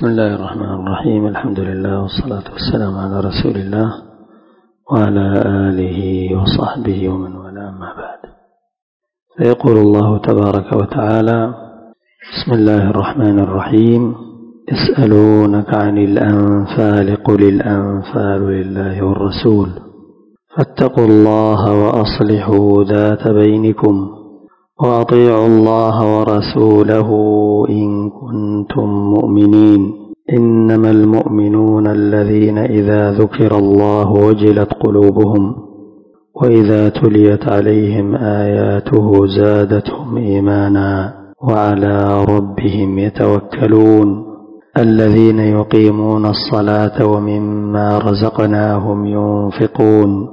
بسم الله الرحمن الرحيم. الحمد لله والصلاة والسلام على رسول الله وعلى آله وصحبه ومن والاه، ما بعد. فيقول الله تبارك وتعالى: بسم الله الرحمن الرحيم. يسألونك عن الأنفال قل الأنفال لله والرسول فاتقوا الله وأصلحوا ذات بينكم وأطيعوا الله ورسوله إن كنتم مؤمنين. إنما المؤمنون الذين إذا ذكر الله وجلت قلوبهم وإذا تليت عليهم آياته زادتهم إيمانا وعلى ربهم يتوكلون. الذين يقيمون الصلاة ومما رزقناهم ينفقون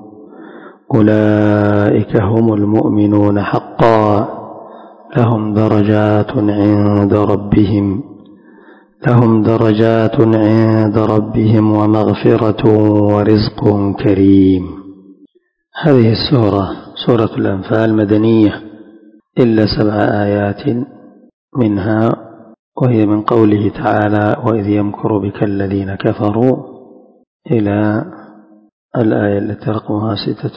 أولئك هم المؤمنون حقا لهم درجات عند ربهم ومغفرة ورزق كريم. هذه السورة سورة الأنفال مدنية إلا 7 آيات منها، وهي من قوله تعالى: وإذ يمكر بك الذين كفروا، إلى الآية التي رقمها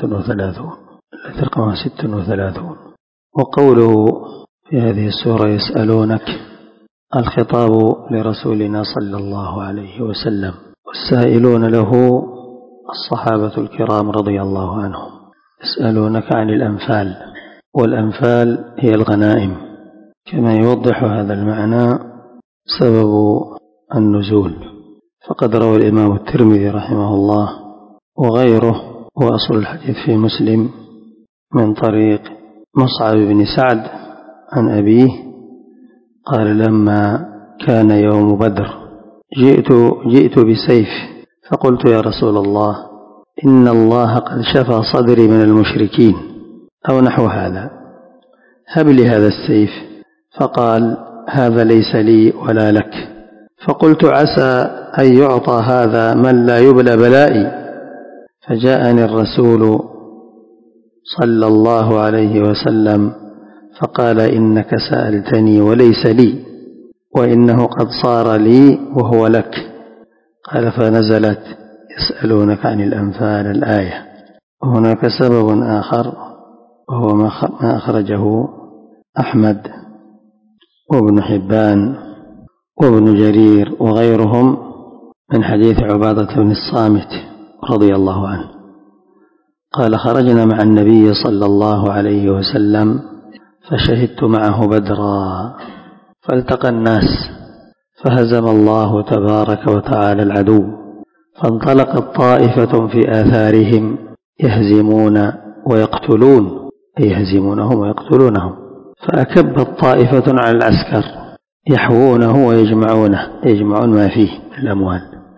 36. وقوله في هذه السورة يسألونك، الخطاب لرسولنا صلى الله عليه وسلم، والسائلون له الصحابة الكرام رضي الله عنهم. يسألونك عن الأنفال، والأنفال هي الغنائم، كما يوضح هذا المعنى سبب النزول. فقد روى الإمام الترمذي رحمه الله وغيره، وأصل الحديث في مسلم، من طريق مصعب بن سعد عن أبيه قال: لما كان يوم بدر جئت بسيف فقلت: يا رسول الله، إن الله قد شفى صدري من المشركين، أو نحو هذا، هب لي هذا السيف. فقال: هذا ليس لي ولا لك. فقلت: عسى أن يعطى هذا من لا يبلى بلائي. فجاءني الرسول صلى الله عليه وسلم فقال: إنك سألتني وليس لي، وإنه قد صار لي وهو لك. قال: فنزلت يسألونك عن الأنفال الآية. وهناك سبب آخر، وهو ما أخرجه أحمد وابن حبان وابن جرير وغيرهم من حديث عبادة بن الصامت رضي الله عنه قال: خرجنا مع النبي صلى الله عليه وسلم فشهدت معه بدرا، فالتقى الناس فهزم الله تبارك وتعالى العدو، فانطلقت طائفة في آثارهم يهزمون ويقتلون، يهزمونهم ويقتلونهم. فأكبت طائفة على العسكر يحوونه يجمعون ما فيه الأموال.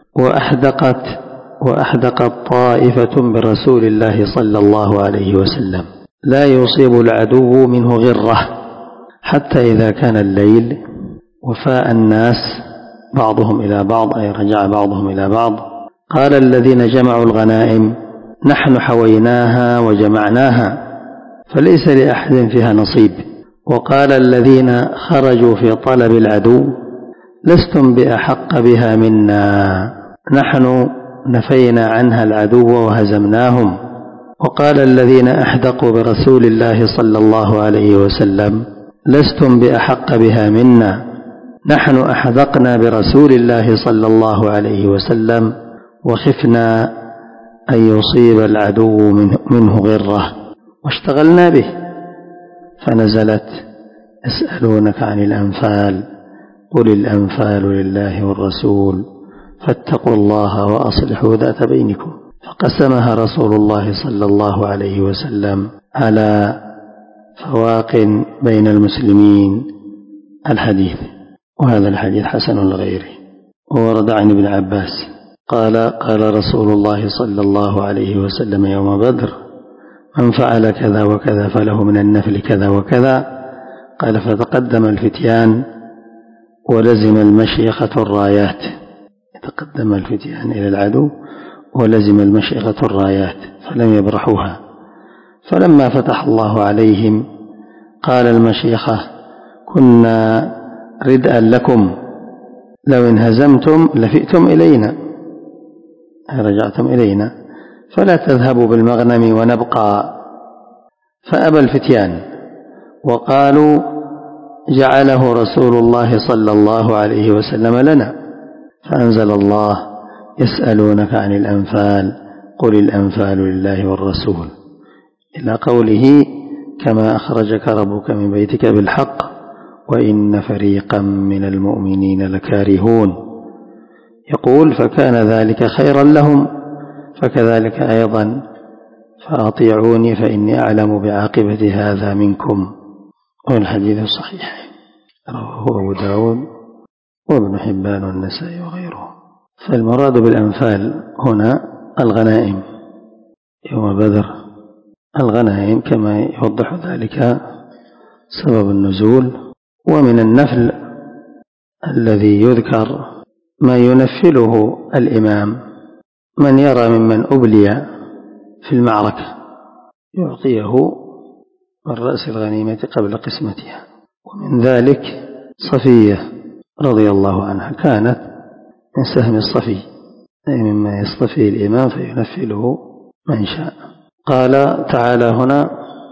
وأحدقت طائفة برسول الله صلى الله عليه وسلم، لا يصيب العدو منه غرة، حتى إذا كان الليل وفاء الناس بعضهم إلى بعض، أي رجع بعضهم إلى بعض، قال الذين جمعوا الغنائم: نحن حويناها وجمعناها فليس لأحد فيها نصيب. وقال الذين خرجوا في طلب العدو: لستم بأحق بها منا، نحن نفينا عنها العدو وهزمناهم. وقال الذين أحدقوا برسول الله صلى الله عليه وسلم: لستم بأحق بها منا، نحن أحدقنا برسول الله صلى الله عليه وسلم وخفنا أن يصيب العدو منه غرة واشتغلنا به. فنزلت: يسألونك عن الأنفال قل الأنفال لله والرسول فاتقوا الله وأصلحوا ذات بينكم. فقسمها رسول الله صلى الله عليه وسلم على فواق بين المسلمين الحديث. وهذا الحديث حسن لغيره. وورد عن ابن عباس قال رسول الله صلى الله عليه وسلم يوم بدر: من فعل كذا وكذا فله من النفل كذا وكذا. قال: فتقدم الفتيان ولزم المشيخة الرايات. تقدم الفتيان إلى العدو ولزم المشيخة الرايات فلم يبرحوها. فلما فتح الله عليهم قال المشيخة: كنا ردءا لكم لو انهزمتم لفئتم إلينا، رجعتم إلينا، فلا تذهبوا بالمغنم ونبقى. فأبى الفتيان وقالوا جعله رسول الله صلى الله عليه وسلم لنا. فأنزل الله يسألونك عن الأنفال قل الأنفال لله والرسول إلى قوله كما أخرجك ربك من بيتك بالحق وإن فريقا من المؤمنين لكارهون. يقول فكان ذلك خيرا لهم، فكذلك أيضا فأطيعوني فإني أعلم بعاقبة هذا منكم. والحديث صحيح، رواه أبو داود وابن حبان والنسائي وغيره. فالمراد بالأنفال هنا الغنائم يوم بدر، الغنائم كما يوضح ذلك سبب النزول. ومن النفل الذي يذكر ما ينفله الإمام، من يرى ممن أبلي في المعركة يعطيه من رأس الغنيمة قبل قسمتها. ومن ذلك صفية رضي الله عنها كانت من سهم الصفي، أي مما يصطفي الإمام فينفله من شاء. قال تعالى هنا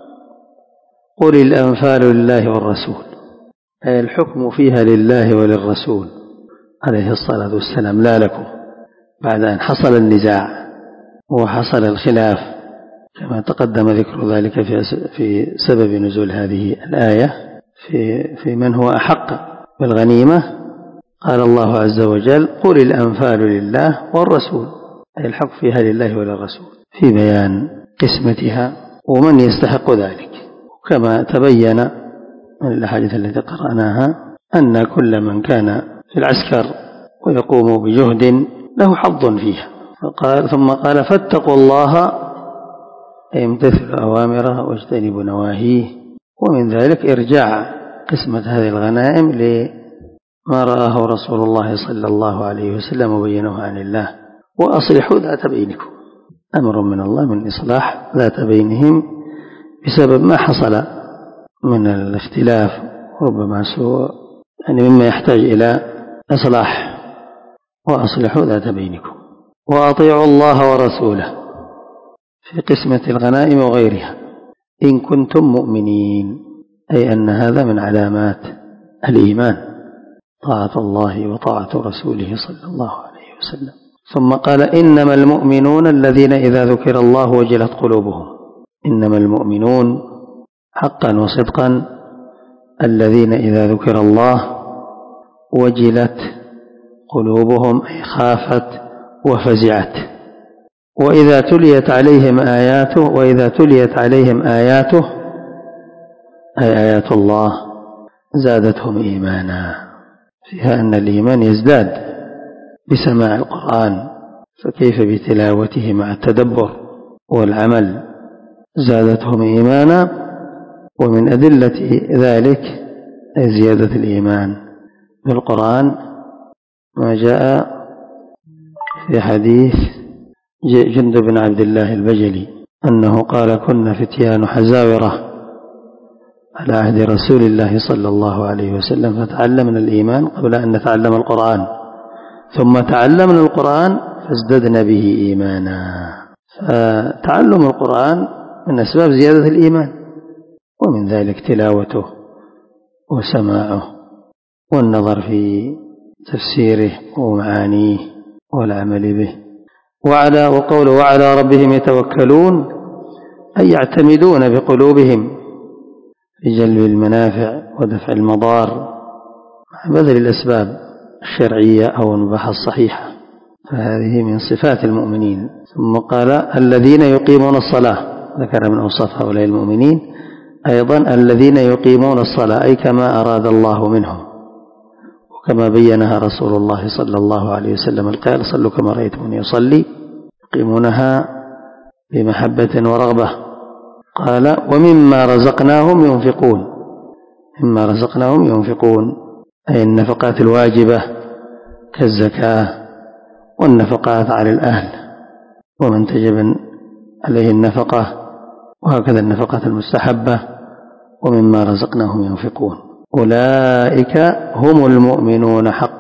قل الأنفال لله والرسول، أي الحكم فيها لله وللرسول عليه الصلاة والسلام لا لكم، بعد أن حصل النزاع وحصل الخلاف كما تقدم ذكر ذلك في سبب نزول هذه الآية في من هو أحق بالغنيمة. قال الله عز وجل قل الأنفال لله والرسول، أي الحق فيها لله وللرسول في بيان قسمتها ومن يستحق ذلك. كما تبين من الأحاديث التي قرأناها أن كل من كان في العسكر ويقوم بجهد له حظ فيها. ثم قال فاتقوا الله، أي امتثلوا أوامره واجتنبوا نواهيه. ومن ذلك إرجاع قسمة هذه الغنائم لما رآه رسول الله صلى الله عليه وسلم وبينه عن الله. وأصلحوا ذات بينكم، أمر من الله من إصلاح ذات بينهم بسبب ما حصل من الاختلاف وربما سوء، يعني مما يحتاج إلى إصلاح. وأصلحوا ذات بينكم وأطيعوا الله ورسوله في قسمة الغنائم وغيرها إن كنتم مؤمنين، أي أن هذا من علامات الإيمان، طاعة الله وطاعة رسوله صلى الله عليه وسلم. ثم قال إنما المؤمنون الذين إذا ذكر الله وجلت قلوبهم. إنما المؤمنون حقا وصدقا الذين إذا ذكر الله وجلت قلوبهم، أي خافت وفزعت. وإذا تليت عليهم آياته أي آيات الله زادتهم إيمانا، فيها أن الإيمان يزداد بسماع القرآن، فكيف بتلاوته مع التدبر والعمل؟ زادتهم إيمانا. ومن أدلة ذلك أي زيادة الإيمان بالقرآن ما جاء في حديث جندب بن عبد الله البجلي أنه قال كنا فتيان حزاورة على عهد رسول الله صلى الله عليه وسلم فتعلمنا الإيمان قبل أن نتعلم القرآن، ثم تعلمنا القرآن فازددنا به إيمانا. فتعلم القرآن من أسباب زيادة الإيمان، ومن ذلك تلاوته وسماعه والنظر في تفسيره ومعانيه والعمل به. وقوله وعلى ربهم يتوكلون، أي يعتمدون بقلوبهم في جلب المنافع ودفع المضار مع بذل الأسباب الشرعية أو المباحة الصحيحة، فهذه من صفات المؤمنين. ثم قال الذين يقيمون الصلاة، ذكر من أوصاف هؤلاء المؤمنين أيضا الذين يقيمون الصلاة، أي كما أراد الله منهم وكما بينها رسول الله صلى الله عليه وسلم قال صلوا كما رأيتموني يصلي، يقيمونها بمحبة ورغبة. قال ومما رزقناهم ينفقون، مما رزقناهم ينفقون أي النفقات الواجبة كالزكاة والنفقات على الأهل ومن تجب عليه النفقة، وهكذا النفقات المستحبة. ومما رزقناهم ينفقون أولئك هم المؤمنون حقا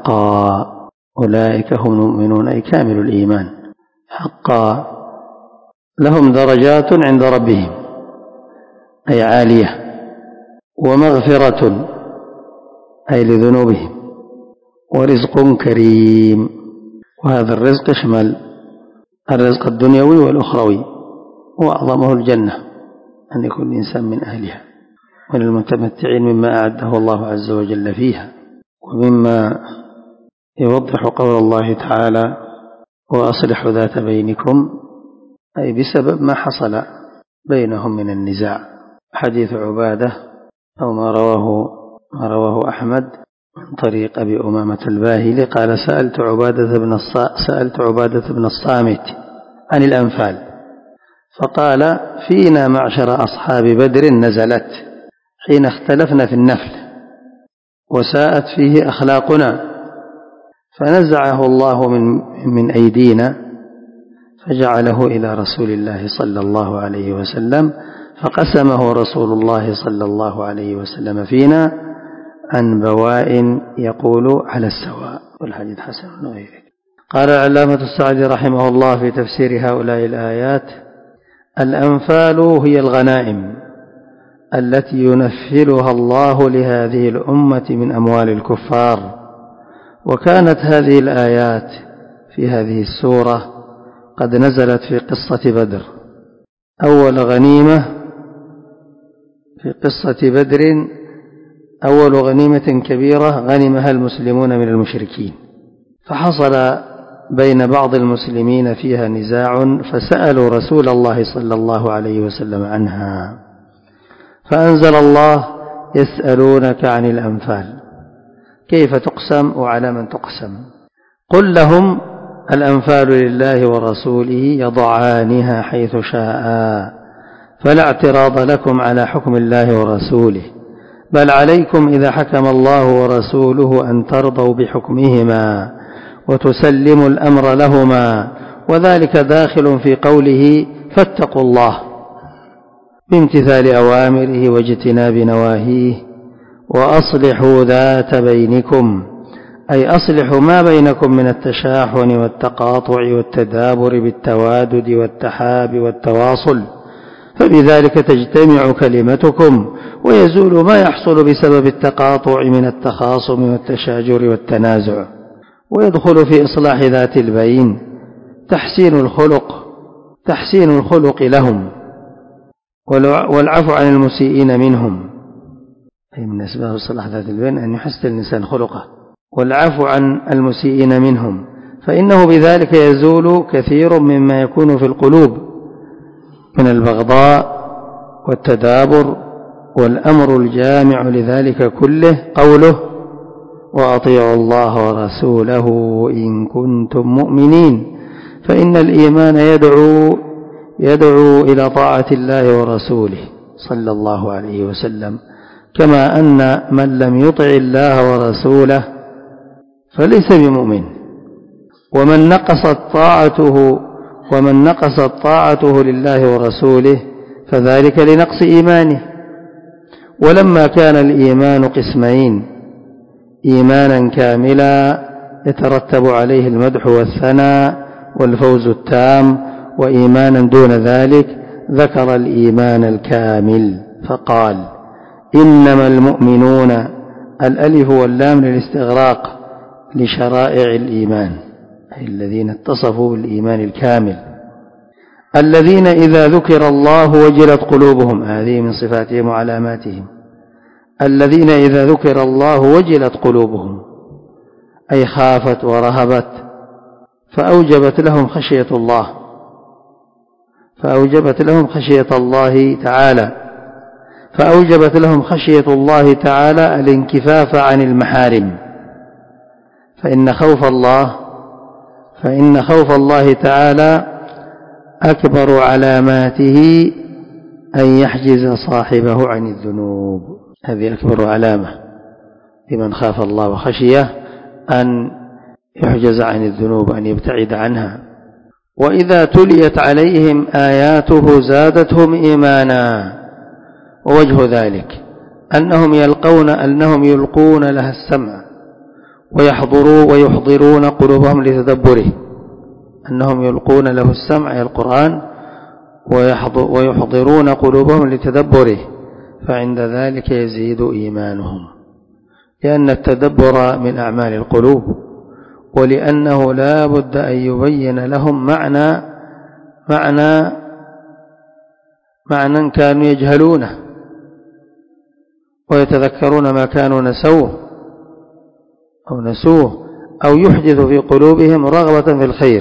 حقا. أولئك هم المؤمنون أي كامل الإيمان حقا، لهم درجات عند ربهم أي عالية، ومغفرة أي لذنوبهم، ورزق كريم. وهذا الرزق يشمل الرزق الدنيوي والأخروي، وأعظمه الجنة أن يكون الإنسان من أهلها، وللمتمتعين مما أعده الله عز وجل فيها. ومما يوضح قول الله تعالى وأصلحوا ذات بينكم، أي بسبب ما حصل بينهم من النزاع. حديث عبادة أو ما رواه أحمد من طريق أبي أمامة الباهلي قال سألت عبادة بن الصامت عن الأنفال، فقال فينا معشر أصحاب بدر نزلت حين اختلفنا في النفل وساءت فيه أخلاقنا، فنزعه الله من أيدينا فجعله إلى رسول الله صلى الله عليه وسلم، فقسمه رسول الله صلى الله عليه وسلم فينا عن بواء يقول على السواء، والحديث حسن وغيره. قال العلامة السعدي رحمه الله في تفسير هؤلاء الآيات: الأنفال هي الغنائم التي ينفلها الله لهذه الأمة من أموال الكفار. وكانت هذه الآيات في هذه السورة قد نزلت في قصة بدر، أول غنيمة في قصة بدر، أول غنيمة كبيرة غنمها المسلمون من المشركين، فحصل بين بعض المسلمين فيها نزاع، فسألوا رسول الله صلى الله عليه وسلم عنها، فأنزل الله: يسألونك عن الأنفال كيف تقسم وعلى من تقسم؟ قل لهم: الأنفال لله ورسوله يضعانها حيث شاء، فلا اعتراض لكم على حكم الله ورسوله، بل عليكم إذا حكم الله ورسوله أن ترضوا بحكمهما وتسلموا الأمر لهما، وذلك داخل في قوله: فاتقوا الله بامتثال أوامره واجتناب نواهيه، وأصلحوا ذات بينكم، أي أصلحوا ما بينكم من التشاحن والتقاطع والتدابر بالتوادد والتحاب والتواصل، فبذلك تجتمع كلمتكم ويزول ما يحصل بسبب التقاطع من التخاصم والتشاجر والتنازع. ويدخل في إصلاح ذات البين تحسين الخلق لهم، والعفو عن المسيئين منهم، أي من أسباب إصلاح ذات البين أن يحسن الإنسان خلقه، والعفو عن المسيئين منهم، فإنه بذلك يزول كثير مما يكون في القلوب من البغضاء والتدابر. والأمر الجامع لذلك كله قوله: وأطيعوا الله ورسوله إن كنتم مؤمنين، فإن الإيمان يدعو إلى طاعة الله ورسوله صلى الله عليه وسلم، كما أن من لم يطع الله ورسوله فليس بمؤمن، ومن نقصت طاعته لله ورسوله فذلك لنقص إيمانه. ولما كان الإيمان قسمين: إيمانا كاملا يترتب عليه المدح والثناء والفوز التام، وإيمانا دون ذلك، ذكر الإيمان الكامل فقال: إنما المؤمنون، الألف واللام للاستغراق لشرائع الإيمان، أي الذين اتصفوا بالإيمان الكامل، الذين إذا ذكر الله وجلت قلوبهم، هذه من صفاتهم وعلاماتهم، الذين إذا ذكر الله وجلت قلوبهم، أي خافت ورهبت، فأوجبت لهم خشية الله تعالى الانكفاف عن المحارم، فإن خوف الله تعالى أكبر علاماته أن يحجز صاحبه عن الذنوب. هذه أكبر علامة لمن خاف الله وخشيه، أن يحجز عن الذنوب، أن يبتعد عنها. وإذا تليت عليهم آياته زادتهم إيمانا، ووجه ذلك أنهم يلقون لها السمع ويحضرون قلوبهم لتدبره، أنهم يلقون له السمع أي القرآن ويحضرون قلوبهم لتدبره، فعند ذلك يزيد إيمانهم، لأن التدبر من أعمال القلوب، ولأنه لا بد أن يبين لهم معنى كانوا يجهلونه ويتذكرون ما كانوا نسوه أو يحدث في قلوبهم رغبة في الخير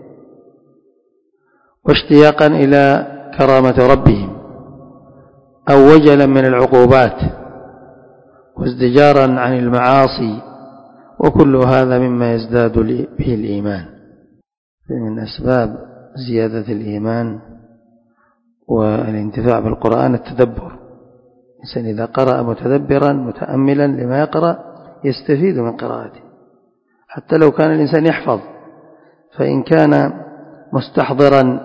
واشتياقا إلى كرامة ربهم أو وجلا من العقوبات وازدجارا عن المعاصي، وكل هذا مما يزداد به الإيمان. من أسباب زيادة الإيمان والانتفاع بالقرآن التدبر. الإنسان إذا قرأ متدبرا متأملا لما يقرأ يستفيد من قراءته، حتى لو كان الإنسان يحفظ، فإن كان مستحضرا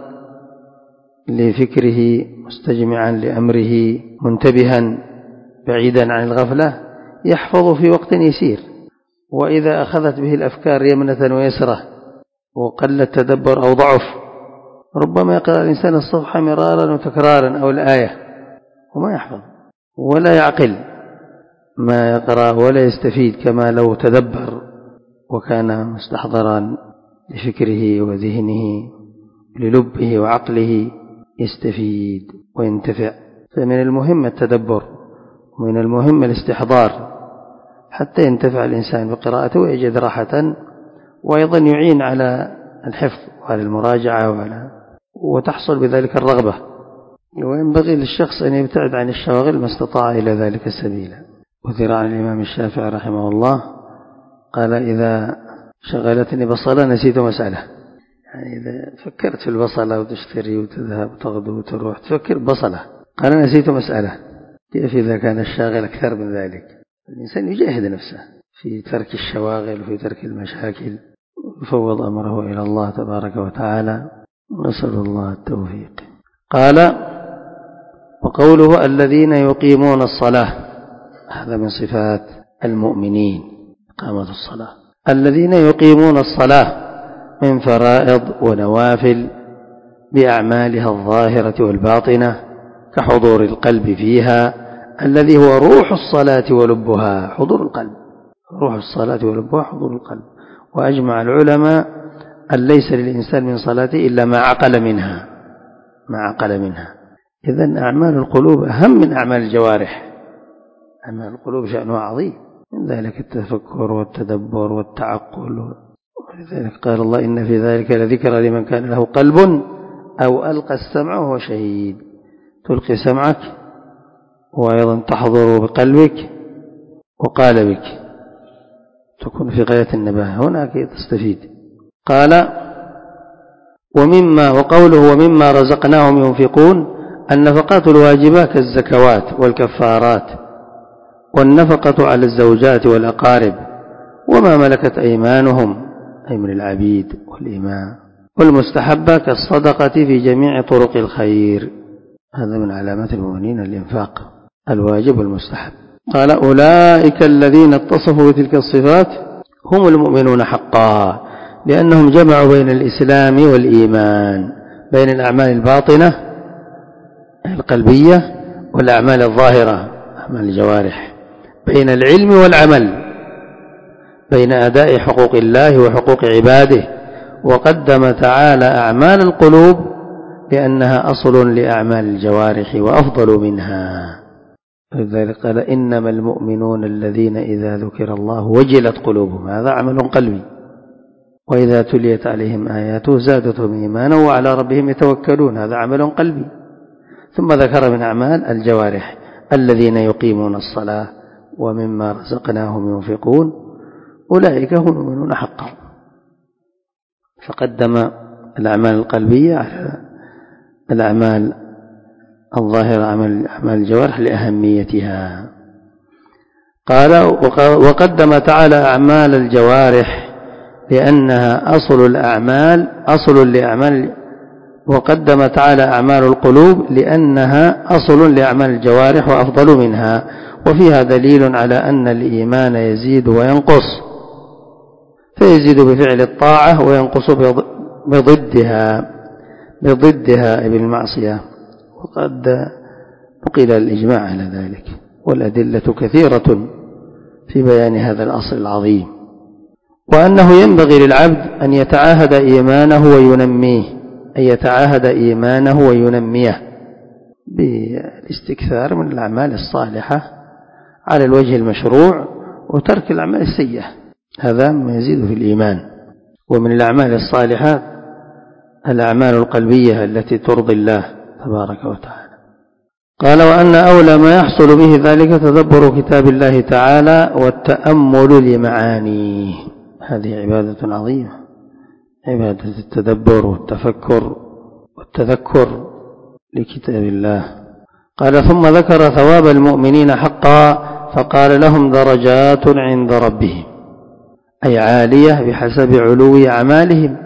لفكره مستجمعا لأمره منتبها بعيدا عن الغفلة يحفظ في وقت يسير. وإذا أخذت به الأفكار يمنة ويسرة وقل التدبر أو ضعف، ربما يقرأ الإنسان الصفحة مرارا وتكرارا أو الآية وما يحفظ ولا يعقل ما يقرأ ولا يستفيد، كما لو تدبر وكان مستحضرا لفكره وذهنه للبه وعقله يستفيد وينتفع. فمن المهم التدبر ومن المهم الاستحضار حتى ينتفع الإنسان بقراءته ويجد راحة، وأيضا يعين على الحفظ وعلى المراجعة وتحصل بذلك الرغبة. وينبغي للشخص أن يبتعد عن الشواغل ما استطاع إلى ذلك السبيل. وذر عن الإمام الشافعي رحمه الله قال: إذا شغلتني بصلة نسيت مسألة. يعني إذا فكرت في البصلة وتشتري وتذهب وتغدو وتروح تفكر بصلة، قال: نسيت مسألة. كيف إذا كان الشاغل أكثر من ذلك؟ الإنسان يجاهد نفسه في ترك الشواغل وفي ترك المشاكل ويفوض أمره إلى الله تبارك وتعالى، نسأل الله التوفيق. قال: وقوله الذين يقيمون الصلاة، هذا من صفات المؤمنين إقامة الصلاة. الذين يقيمون الصلاة من فرائض ونوافل بأعمالها الظاهرة والباطنة كحضور القلب فيها الذي هو روح الصلاة ولبها. حضور القلب، روح الصلاة ولبها حضور القلب. وأجمع العلماء أن ليس للإنسان من صلاته إلا ما عقل منها. إذن أعمال القلوب أهم من أعمال الجوارح. أعمال القلوب شأنها عظيم، من ذلك التفكر والتدبر والتعقل. ولذلك قال الله: إن في ذلك لذكرى لمن كان له قلب أو ألقى السمع وهو شهيد. تلقي سمعك وأيضا تحضر بقلبك وقالبك، تكون في غاية النباهة، هناك تستفيد. قال: وقوله ومما رزقناهم ينفقون، النفقات الواجبة كالزكوات والكفارات، والنفقة على الزوجات والأقارب وما ملكت أيمانهم أي من العبيد والإماء، والمستحبة كالصدقة في جميع طرق الخير. هذا من علامات المؤمنين الإنفاق الواجب والمستحب. قال: أولئك الذين اتصفوا بتلك الصفات هم المؤمنون حقا، لأنهم جمعوا بين الإسلام والإيمان، بين الأعمال الباطنة القلبية والأعمال الظاهرة أعمال الجوارح، بين العلم والعمل، بين أداء حقوق الله وحقوق عباده. وقدم تعالى أعمال القلوب لأنها أصل لأعمال الجوارح وأفضل منها. لذلك قال: إنما المؤمنون الذين إذا ذكر الله وجلت قلوبهم. هذا عمل قلبي. وإذا تليت عليهم آياته زادتهم إيمانا وعلى ربهم يتوكلون. هذا عمل قلبي. ثم ذكر من أعمال الجوارح: الذين يقيمون الصلاة ومما رزقناهم ينفقون أولئك هم المؤمنون حقا. فقدم الأعمال القلبية على الأعمال الظاهرة، أعمال الجوارح لأهميتها. قال: وقدم تعالى أعمال الجوارح لأنها أصل لأعمال وقدم تعالى أعمال القلوب لأنها أصل لأعمال الجوارح وأفضل منها. وفيها دليل على أن الإيمان يزيد وينقص، فيزيد بفعل الطاعة وينقص بضدها بالمعصية. وقد نقل الإجماع على ذلك، والأدلة كثيرة في بيان هذا الأصل العظيم، وأنه ينبغي للعبد أن يتعاهد إيمانه وينميه بالاستكثار من الأعمال الصالحة على الوجه المشروع وترك الأعمال السيئة، هذا ما يزيد في الإيمان. ومن الأعمال الصالحة الأعمال القلبية التي ترضي الله تبارك وتعالى. قال: وأن أولى ما يحصل به ذلك تدبر كتاب الله تعالى والتأمل لمعانيه. هذه عبادة عظيمة، عبادة التدبر والتفكر والتذكر لكتاب الله. قال: ثم ذكر ثواب المؤمنين حقا فقال: لهم درجات عند ربهم، أي عالية بحسب علو أعمالهم،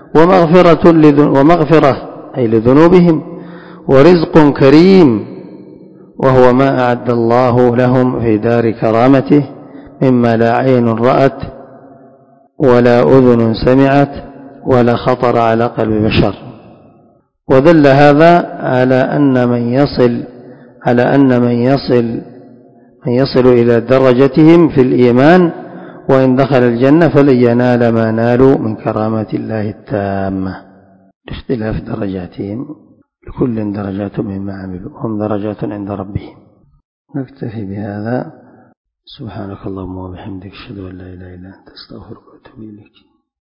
ومغفرة أي لذنوبهم، ورزق كريم وهو ما أعد الله لهم في دار كرامته مما لا عين رأت ولا أذن سمعت ولا خطر على قلب بشر. ودل هذا على أن من يصل إلى درجتهم في الإيمان وإن دخل الجنة فلن ينال ما نالوا من كرامات الله التامة، لاختلاف درجاتهم، لكل درجات مما عملوا، هم درجات عند ربهم. نكتفي بهذا. سبحانك اللهم وبحمدك، أشهد أن لا إله إلا أنت، أستغفرك وأتوب إليك.